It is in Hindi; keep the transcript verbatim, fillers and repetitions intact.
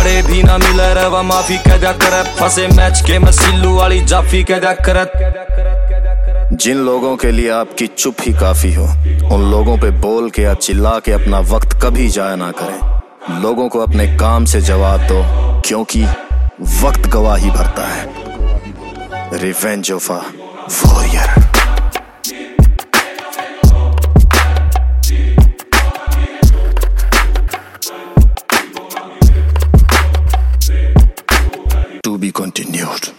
मारे भी ना मिले रवा माफी कह दिया करत, फंसे मैच के मैं सिल्लू वाली जाफी कह दिया करत। जिन लोगों के लिए आपकी चुप ही काफी हो, उन लोगों पे बोल के या चिल्ला के अपना वक्त कभी जाया ना करें। लोगों को अपने काम से जवाब दो, क्योंकि वक्त गवाही भरता है। Revenge of a warrior. To be continued.